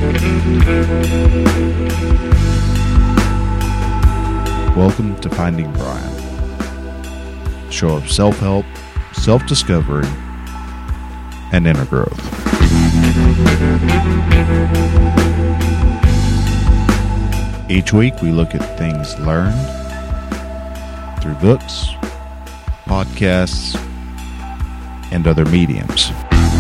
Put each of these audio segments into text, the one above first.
Welcome to Finding Brian, a show of self-help, self-discovery, and inner growth. Each week we look at things learned through books, podcasts, and other mediums.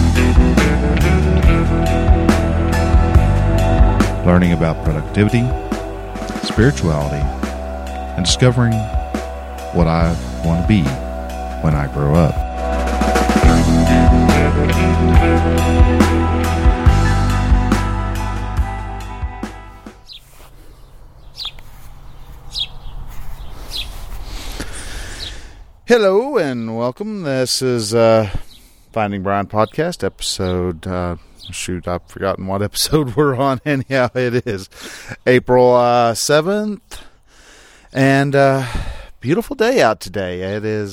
Learning about productivity, spirituality, and discovering what I want to be when I grow up. Hello and welcome. This is Finding Brian Podcast, episode, I've forgotten what episode we're on. Anyhow, it is April 7th. And beautiful day out today. It is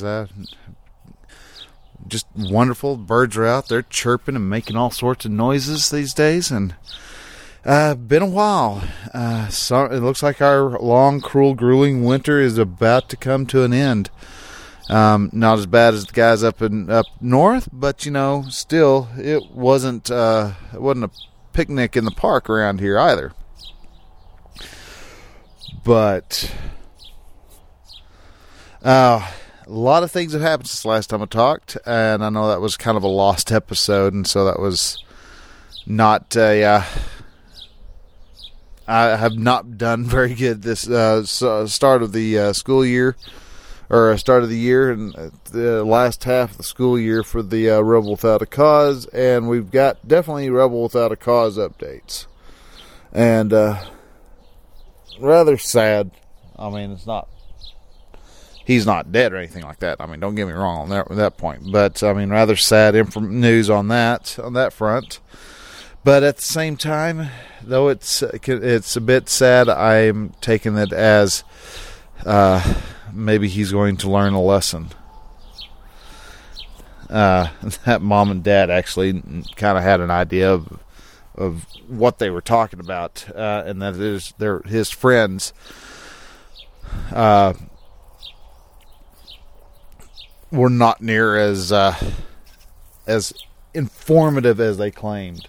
just wonderful. Birds are out there chirping and making all sorts of noises these days. And been a while. So it looks like our long, cruel, grueling winter is about to come to an end. Not as bad as the guys up north, but still, it wasn't a picnic in the park around here either. But a lot of things have happened since the last time I talked, and I know that was kind of a lost episode, and so that was not I have not done very good this start of the school year, or start of the year, and the last half of the school year for the Rebel Without a Cause, and we've got definitely Rebel Without a Cause updates, and rather sad. I mean, he's not dead or anything like that. I mean, don't get me wrong on that point. But, I mean, rather sad news on that front. But at the same time, though it's a bit sad, I'm taking it as maybe he's going to learn a lesson. That mom and dad actually kind of had an idea of what they were talking about, and that is his friends were not near as informative as they claimed.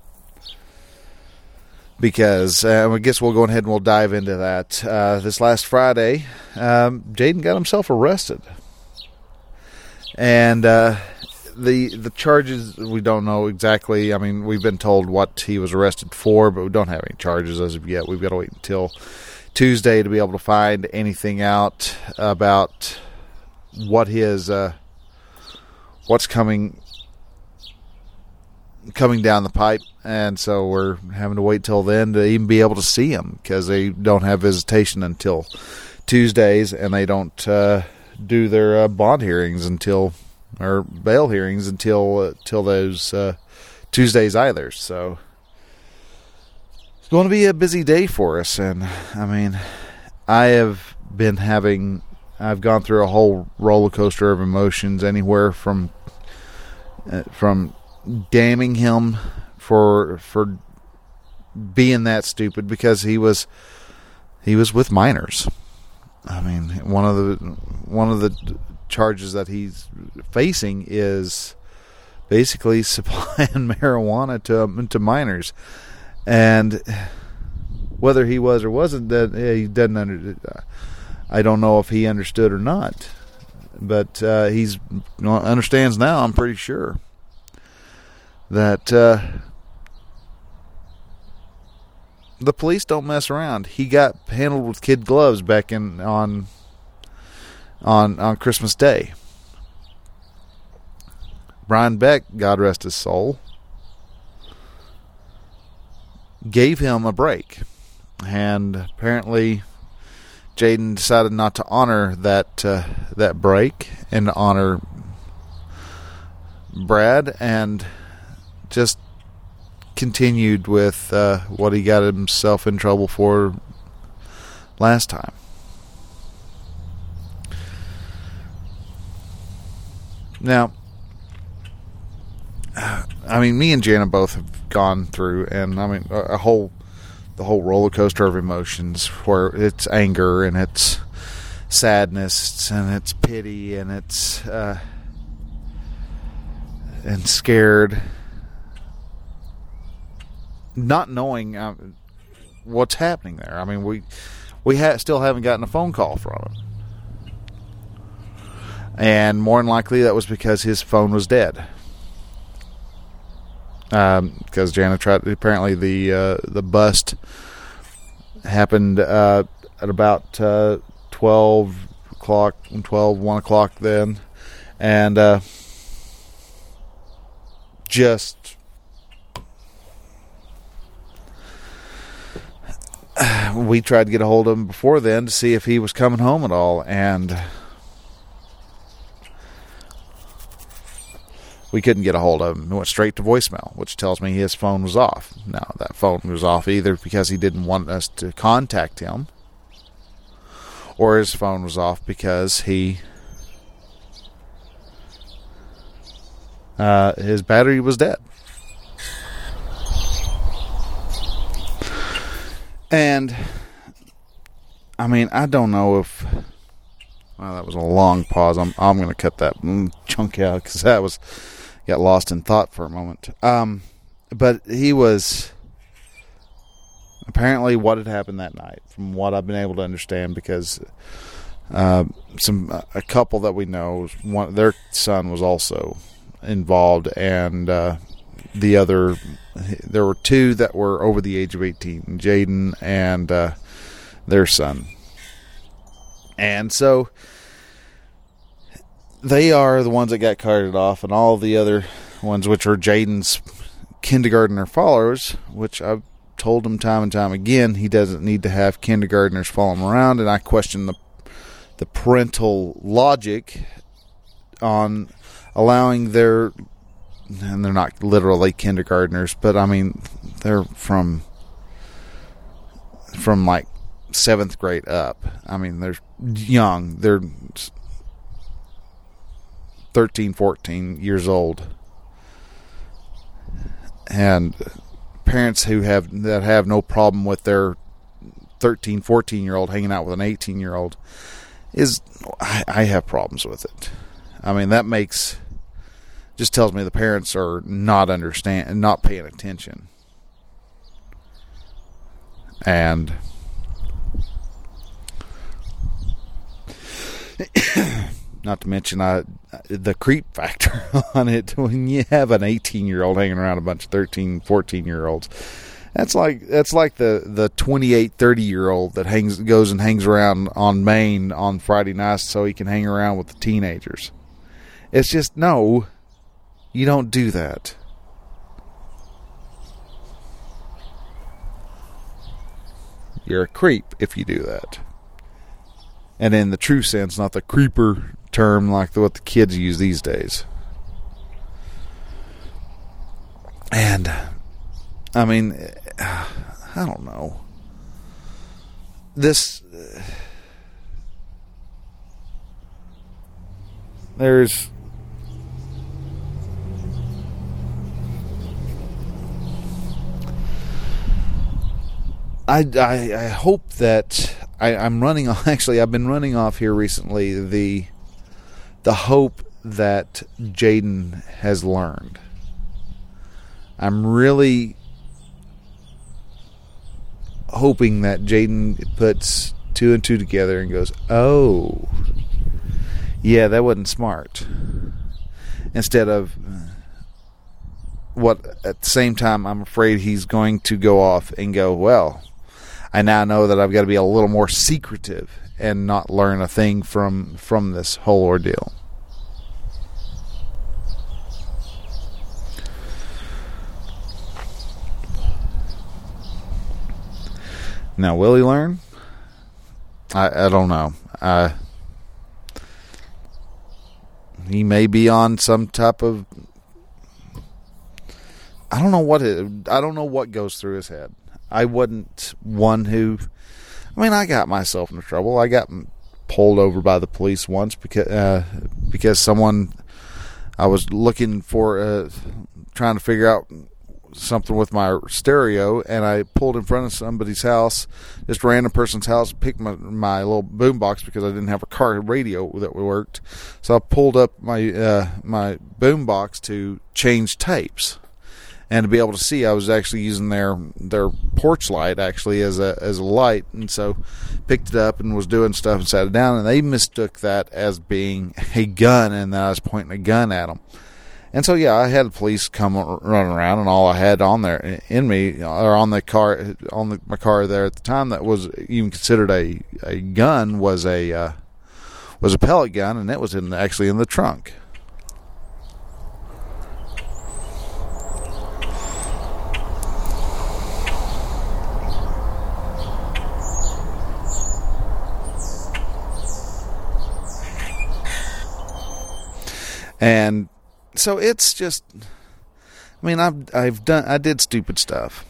Because I guess we'll go ahead and we'll dive into that. This last Friday, Jaden got himself arrested, and the charges, we don't know exactly. I mean, we've been told what he was arrested for, but we don't have any charges as of yet. We've got to wait until Tuesday to be able to find anything out about what his what's coming down the pipe, and so we're having to wait till then to even be able to see him, because they don't have visitation until Tuesdays, and they don't do their bond hearings or bail hearings until those Tuesdays either. So it's going to be a busy day for us. And I mean, I've gone through a whole roller coaster of emotions, anywhere from damning him for being that stupid, because he was with minors. I mean, one of the charges that he's facing is basically supplying marijuana to minors, and whether he was or wasn't, that he doesn't I don't know if he understood or not, but he's understands now. I'm pretty sure that the police don't mess around. He got handled with kid gloves back on Christmas Day. Brian Beck, God rest his soul, gave him a break, and apparently Jaden decided not to honor that break and to honor Brad, and just continued with what he got himself in trouble for last time. Now, I mean, me and Jana both have gone through, and I mean, the whole roller coaster of emotions, where it's anger and it's sadness and it's pity and it's and scared, not knowing what's happening there. I mean, we still haven't gotten a phone call from him. And more than likely that was because his phone was dead. Because Jana tried, apparently the bust happened at about 1 o'clock then. And just we tried to get a hold of him before then to see if he was coming home at all, and we couldn't get a hold of him. It went straight to voicemail, which tells me his phone was off. Now, that phone was off either because he didn't want us to contact him, or his phone was off because his battery was dead. And I mean, I don't know if... Well, that was a long pause. I'm going to cut that chunk out because that got lost in thought for a moment. But he was... Apparently what had happened that night, from what I've been able to understand, because a couple that we know, their son was also involved, and there were two that were over the age of 18, Jaden and their son. And so they are the ones that got carted off, and all the other ones, which are Jaden's kindergartner followers, which I've told him time and time again, he doesn't need to have kindergartners follow him around. And I question the parental logic on allowing their, and they're not literally kindergartners, but I mean, they're from like 7th grade up. I mean, they're young. They're 13, 14 years old. And parents that have no problem with their 13, 14-year-old hanging out with an 18-year-old I have problems with it. I mean, that just tells me the parents are not paying attention. And not to mention the creep factor on it when you have an 18-year-old hanging around a bunch of 13, 14-year-olds. That's like the 28, 30-year-old that goes and hangs around on Main on Friday nights so he can hang around with the teenagers. It's just, no, you don't do that. You're a creep if you do that. And in the true sense, not the creeper term like what the kids use these days. And, I mean, I don't know. There's... I hope that I'm running off. Actually, I've been running off here recently the hope that Jaden has learned. I'm really hoping that Jaden puts 2 and 2 together and goes, oh, yeah, that wasn't smart. Instead of what, at the same time, I'm afraid he's going to go off and go, well, I now know that I've got to be a little more secretive and not learn a thing from this whole ordeal. Now, will he learn? I don't know. He may be on some type of... I don't know what goes through his head. I wasn't one who... I mean, I got myself into trouble. I got pulled over by the police once because someone... I was looking for... trying to figure out something with my stereo, and I pulled in front of somebody's house, just a random person's house, picked my little boom box because I didn't have a car radio that worked. So I pulled up my boom box to change tapes, and to be able to see, I was actually using their porch light actually as a light, and so picked it up and was doing stuff and sat it down, and they mistook that as being a gun, and that I was pointing a gun at them. And so, yeah, I had the police come running around, and all I had on there in me, or on the car, my car there at the time that was even considered a gun was a pellet gun, and it was actually in the trunk. And so it's just, I mean, I did stupid stuff,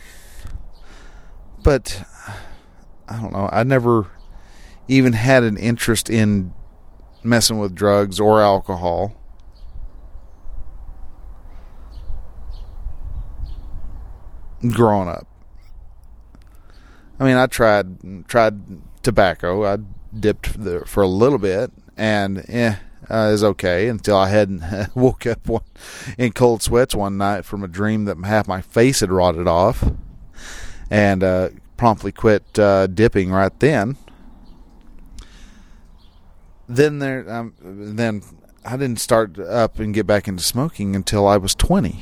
but I don't know. I never even had an interest in messing with drugs or alcohol. Growing up, I mean, I tried tobacco. I dipped for a little bit, and it was okay until I hadn't woke up in cold sweats one night from a dream that half my face had rotted off, and promptly quit dipping right then. Then I didn't start up and get back into smoking until I was 20.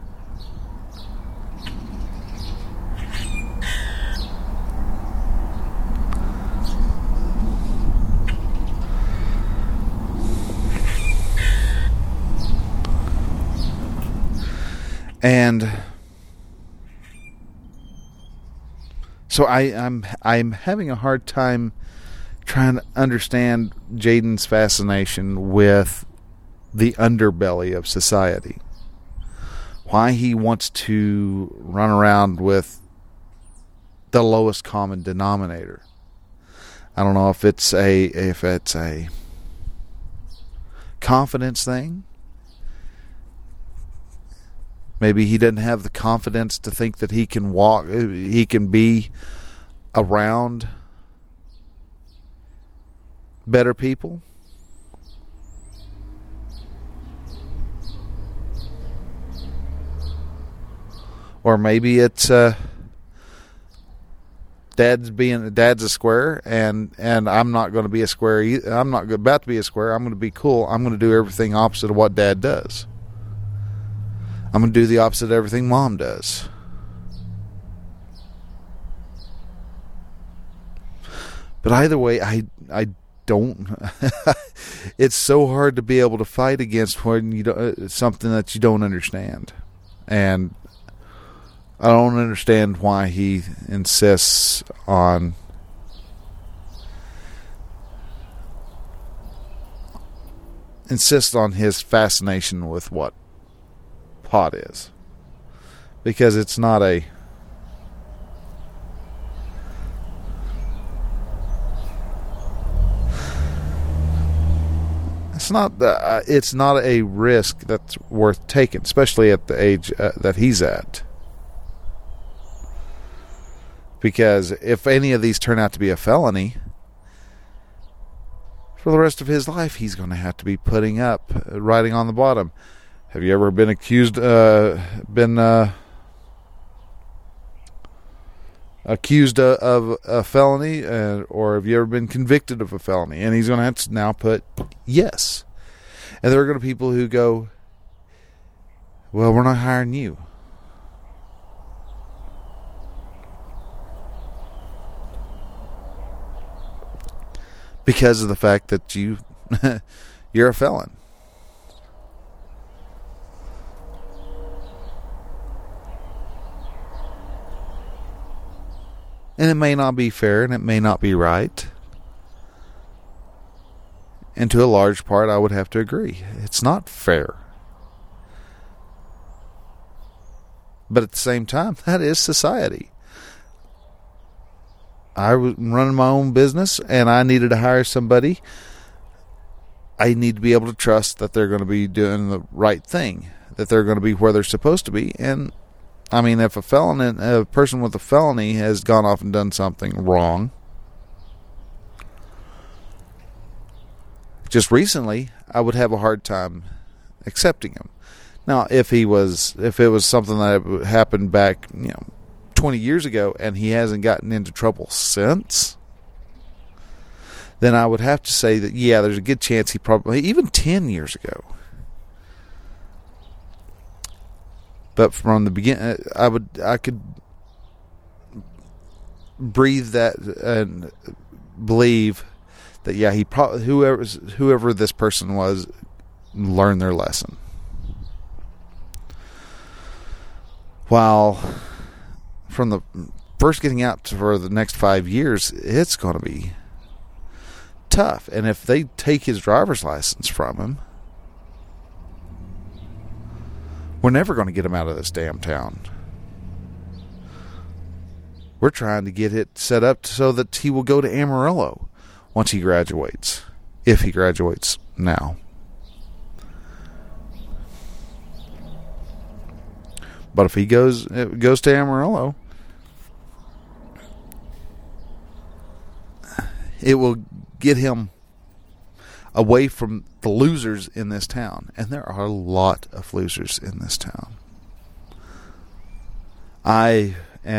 And so I'm having a hard time trying to understand Jaden's fascination with the underbelly of society. Why he wants to run around with the lowest common denominator. I don't know if it's a confidence thing. Maybe he doesn't have the confidence to think that he can be around better people. Or maybe it's dad's a square, and I'm not going to be a square either. I'm not about to be a square. I'm going to be cool. I'm going to do everything opposite of what dad does. I'm going to do the opposite of everything mom does. But either way, I don't. It's so hard to be able to fight against when you don't, something that you don't understand. And I don't understand why he insists on his fascination with what pot is, because it's not a risk that's worth taking, especially at the age that he's at. Because if any of these turn out to be a felony, for the rest of his life, he's going to have to be putting up, writing on the bottom, have you ever been accused of a felony, or have you ever been convicted of a felony? And he's going to have to now put yes. And there are going to be people who go, well, we're not hiring you. Because of the fact that you're a felon. And it may not be fair, and it may not be right. And to a large part, I would have to agree. It's not fair. But at the same time, that is society. I was running my own business, and I needed to hire somebody. I need to be able to trust that they're going to be doing the right thing, that they're going to be where they're supposed to be. And I mean, if a person with a felony has gone off and done something wrong, just recently, I would have a hard time accepting him. Now, if it was something that happened back, 20 years ago, and he hasn't gotten into trouble since, then I would have to say that, yeah, there's a good chance he probably, even 10 years ago. But from the beginning, I could breathe that and believe that, yeah, he probably, whoever this person was, learned their lesson. While from the first getting out for the next 5 years, it's going to be tough. And if they take his driver's license from him, we're never going to get him out of this damn town. We're trying to get it set up so that he will go to Amarillo once he graduates, if he graduates now. But if he goes to Amarillo, it will get him away from the losers in this town. And there are a lot of losers in this town. I've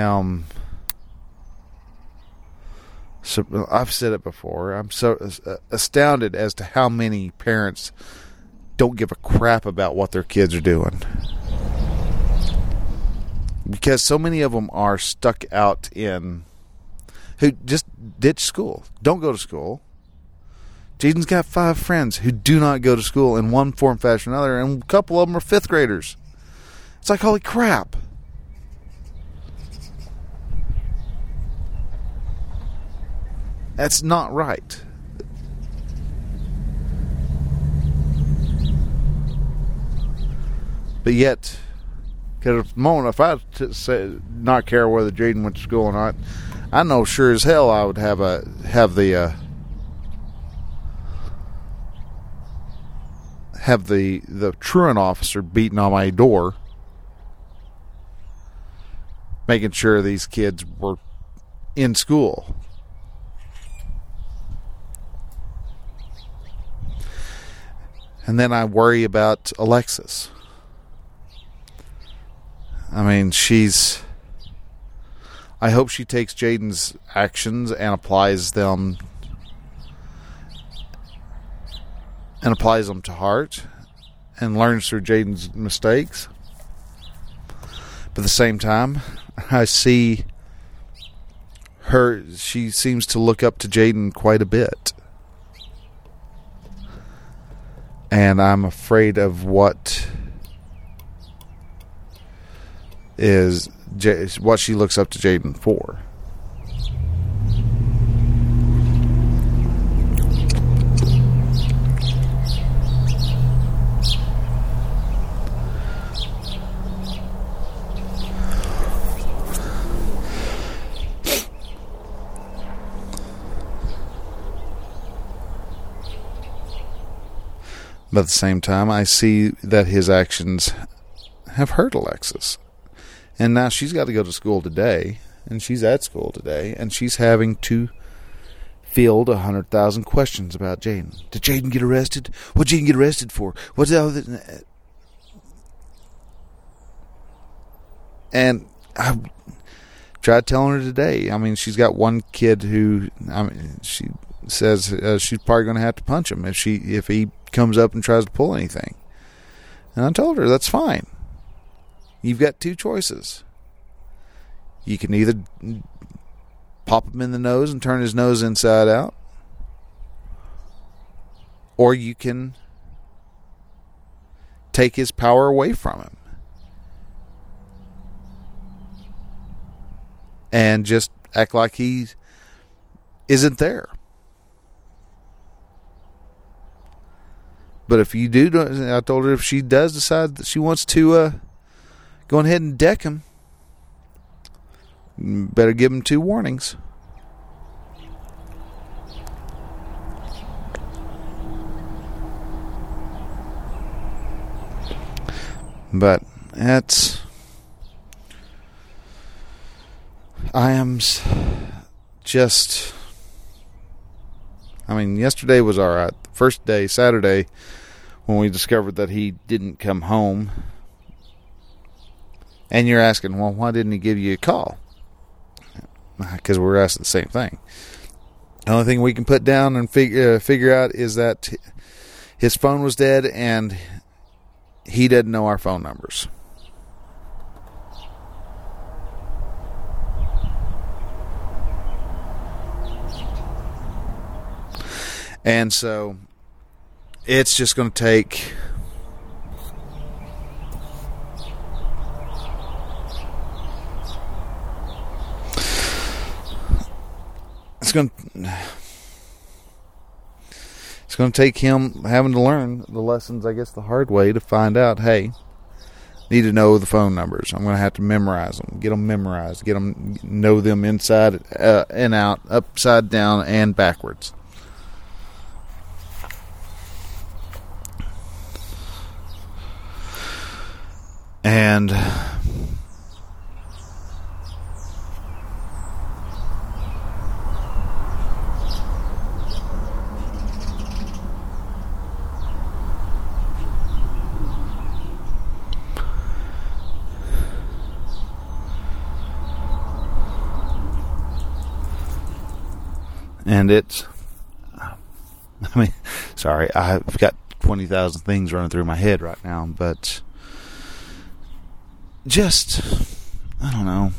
said it before. I'm so astounded as to how many parents don't give a crap about what their kids are doing. Because so many of them are stuck out in, who just ditch school. Don't go to school. Jaden's got 5 friends who do not go to school in one form, fashion, or another, and a couple of them are 5th graders. It's like, holy crap. That's not right. But yet, because at the moment, if I not care whether Jaden went to school or not, I know sure as hell I would have the truant officer beating on my door, making sure these kids were in school. And then I worry about Alexis. I mean, I hope she takes Jaden's actions and applies them to heart and learns through Jaden's mistakes. But at the same time, I see she seems to look up to Jaden quite a bit. And I'm afraid of what she looks up to Jaden for. But at the same time, I see that his actions have hurt Alexis. And now she's got to go to school today, and she's at school today, and she's having to field 100,000 questions about Jaden. Did Jaden get arrested? What did Jaden get arrested for? What's all that? And I tried telling her today. I mean, she's got one kid who, she says she's probably going to have to punch him if he comes up and tries to pull anything. And I told her that's fine. You've got 2 choices. You can either pop him in the nose and turn his nose inside out, or you can take his power away from him and just act like he isn't there. But if you do, I told her if she does decide that she wants to go ahead and deck him, better give him 2 warnings. But yesterday was all right. The first day, Saturday, when we discovered that he didn't come home, and you're asking, well, why didn't he give you a call? Because we're asking the same thing. The only thing we can put down and figure out is that his phone was dead and he didn't know our phone numbers. And so it's just going to take it's going to take him having to learn the lessons, I guess, the hard way to find out, hey, need to know the phone numbers. I'm going to have to memorize them, get them memorized, know them inside and out, upside down and backwards. And it's, sorry, I've got 20,000 things running through my head right now, but just, I don't know.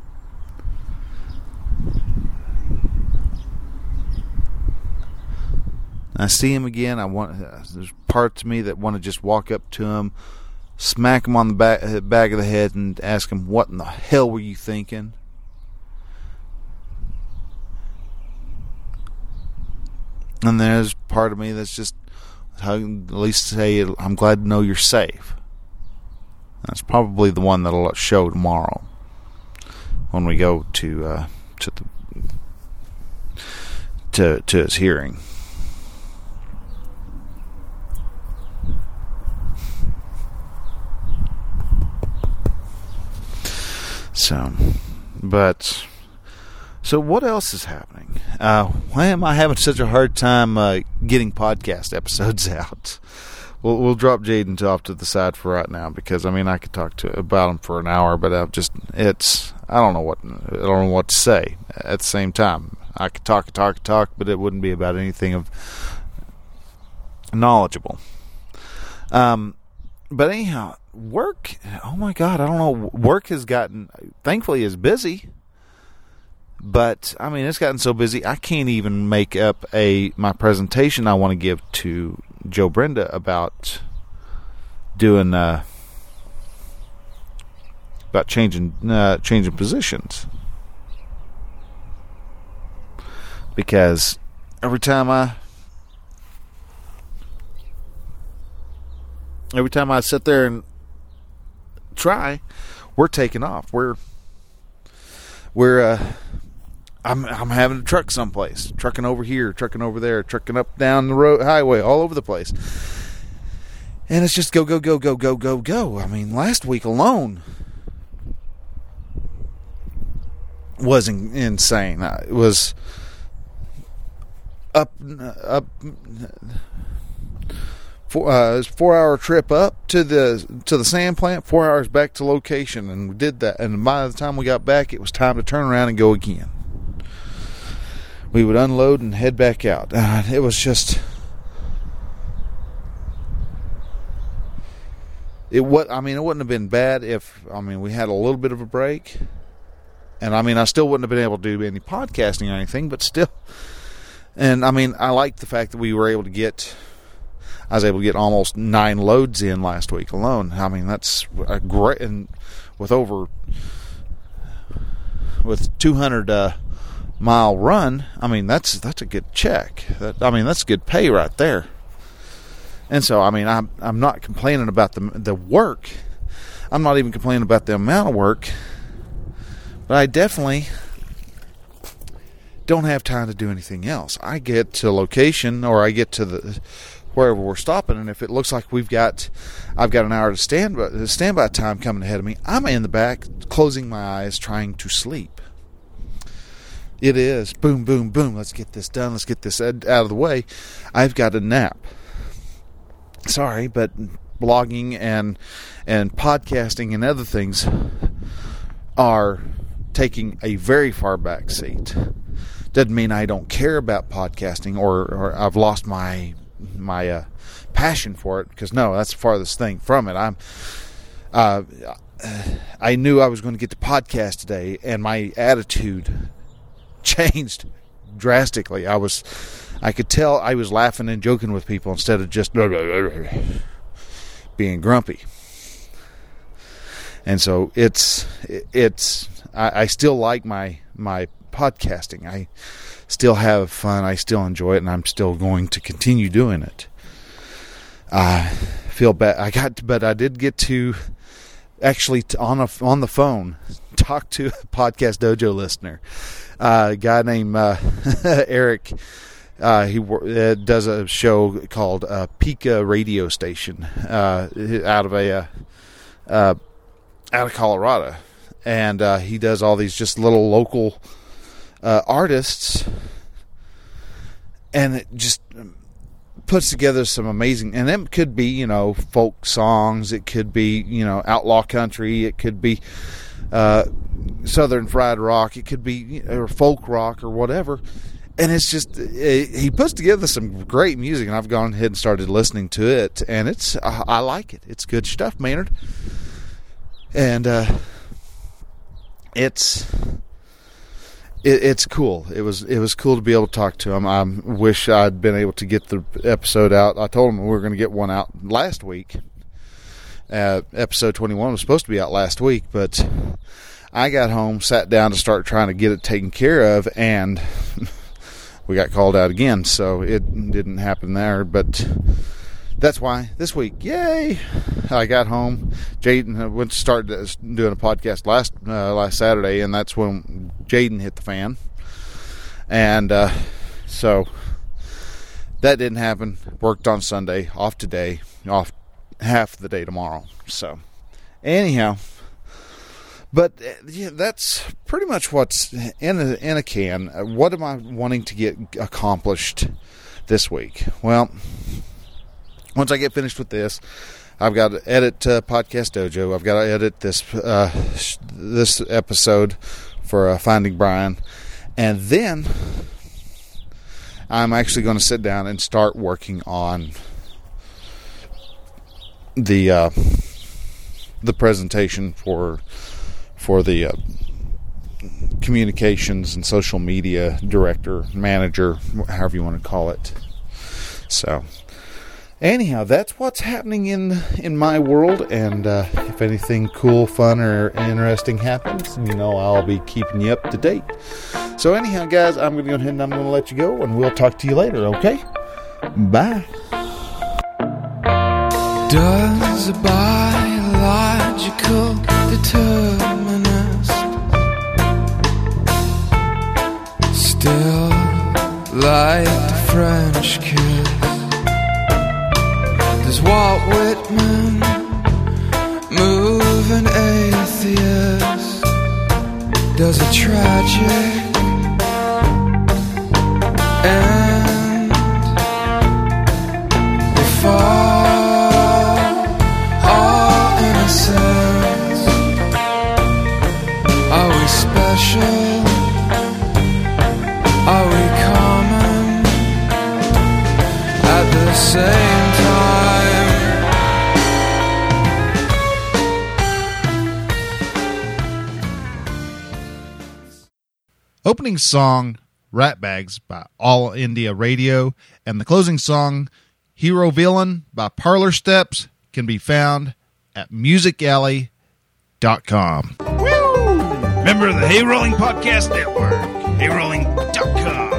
I see him again. There's parts of me that want to just walk up to him, smack him on the back of the head, and ask him, "What in the hell were you thinking?" And there's part of me that's just, at least say, I'm glad to know you're safe. That's probably the one that'll show tomorrow when we go to his hearing. So what else is happening? Why am I having such a hard time getting podcast episodes out? We'll drop Jaden off to the side for right now, because I could talk about him for an hour, but I don't know what to say. At the same time, I could talk, but it wouldn't be about anything of knowledgeable. But anyhow, work. Oh my God, I don't know. Work has gotten, thankfully, is busy. But it's gotten so busy I can't even make up my presentation I want to give to Joe Brenda about doing about changing positions, because every time I sit there and try, we're taking off. I'm having to truck someplace, trucking over here, trucking over there, trucking up down the road, highway, all over the place. And it's just go. Last week alone was insane. It was up. It was a 4-hour trip up to the sand plant, 4 hours back to location, and we did that. And by the time we got back, it was time to turn around and go again. We would unload and head back out. It was just, it wouldn't have been bad if we had a little bit of a break, and I still wouldn't have been able to do any podcasting or anything, but still. And I like the fact that I was able to get almost 9 loads in last week alone. That's a great, and with 200 mile run, that's a good check. That's good pay right there. And so I'm not complaining about the work. I'm not even complaining about the amount of work, but I definitely don't have time to do anything else. I get to location, or I get to wherever we're stopping. And if it looks like I've got an hour to standby time coming ahead of me, I'm in the back closing my eyes trying to sleep. It is boom, boom, boom. Let's get this done. Let's get this out of the way. I've got a nap. Sorry, but blogging and podcasting and other things are taking a very far back seat. Doesn't mean I don't care about podcasting or I've lost my passion for it, because no, that's the farthest thing from it. I knew I was going to get to podcast today, and my attitude changed drastically. I could tell I was laughing and joking with people instead of just being grumpy. And so I still like my podcasting. I still have fun. I still enjoy it, and I'm still going to continue doing it. I feel bad. But I did get to actually on the phone talk to a Podcast Dojo listener, a guy named Eric. He does a show called Pika Radio Station out of Colorado, and he does all these just little local artists, and it just puts together some amazing, and it could be, folk songs, it could be, outlaw country, it could be southern fried rock, it could be or folk rock or whatever. And it's just, he puts together some great music, and I've gone ahead and started listening to it, and I like it. It's good stuff, Maynard. And it's cool. It was cool to be able to talk to him. I wish I'd been able to get the episode out. I told him we were going to get one out last week. Episode 21 was supposed to be out last week, but I got home, sat down to start trying to get it taken care of, and we got called out again, so it didn't happen there. But that's why this week, yay! I got home. Jaden went to start doing a podcast last Saturday, and that's when Jaden hit the fan. And so that didn't happen. Worked on Sunday, off today, off half the day tomorrow. So anyhow, but yeah, that's pretty much what's in a can. What am I wanting to get accomplished this week? Well, once I get finished with this, I've got to edit Podcast Dojo. I've got to edit this episode for Finding Brian, and then I'm actually going to sit down and start working on the presentation for the communications and social media director, manager, however you want to call it. So anyhow, that's what's happening in my world, and if anything cool, fun, or interesting happens, I'll be keeping you up to date. So anyhow, guys, I'm going to go ahead and I'm going to let you go, and we'll talk to you later, okay? Bye. Does a biological determinist still like the French kiss? Does Walt Whitman move an atheist? Does a tragic end before all innocence? Are we special? Are we common at the same time? Opening song, Rat Bags by All India Radio, and the closing song, Hero Villain by Parlor Steps, can be found at musicalley.com. Member of the Hey Rolling Podcast Network, HeyRolling.com.